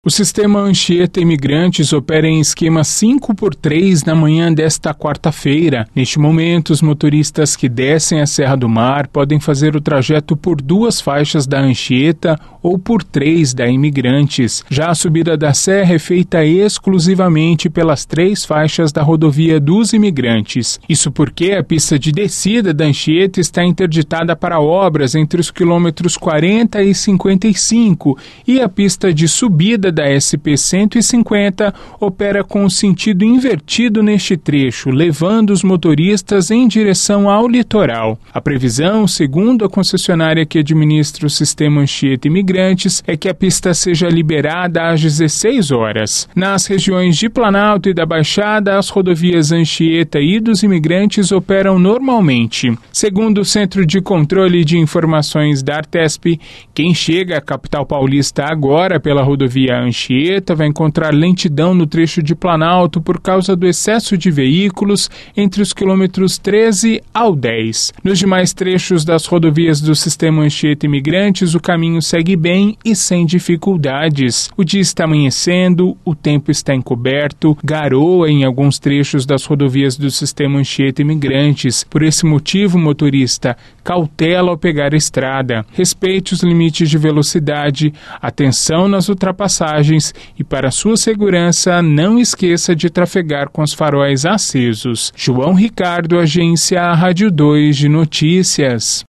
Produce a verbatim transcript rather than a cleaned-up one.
O sistema Anchieta Imigrantes opera em esquema cinco por três na manhã desta quarta-feira. Neste momento, os motoristas que descem a Serra do Mar podem fazer o trajeto por duas faixas da Anchieta ou por três da Imigrantes. Já a subida da serra é feita exclusivamente pelas três faixas da rodovia dos Imigrantes. Isso porque a pista de descida da Anchieta está interditada para obras entre os quilômetros quarenta e cinquenta e cinco e a pista de subida da S P cento e cinquenta opera com o sentido invertido neste trecho, levando os motoristas em direção ao litoral. A previsão, segundo a concessionária que administra o sistema Anchieta Imigrantes, é que a pista seja liberada às dezesseis horas. Nas regiões de Planalto e da Baixada, as rodovias Anchieta e dos Imigrantes operam normalmente. Segundo o Centro de Controle de Informações da Artesp, quem chega à capital paulista agora pela rodovia Anchieta vai encontrar lentidão no trecho de Planalto por causa do excesso de veículos entre os quilômetros treze ao dez. Nos demais trechos das rodovias do sistema Anchieta Imigrantes, o caminho segue bem e sem dificuldades. O dia está amanhecendo, o tempo está encoberto, garoa em alguns trechos das rodovias do sistema Anchieta Imigrantes. Por esse motivo, motorista, cautela ao pegar a estrada, respeite os limites de velocidade, atenção nas ultrapassagens e, para sua segurança, não esqueça de trafegar com os faróis acesos. João Ricardo, Agência Rádio dois de Notícias.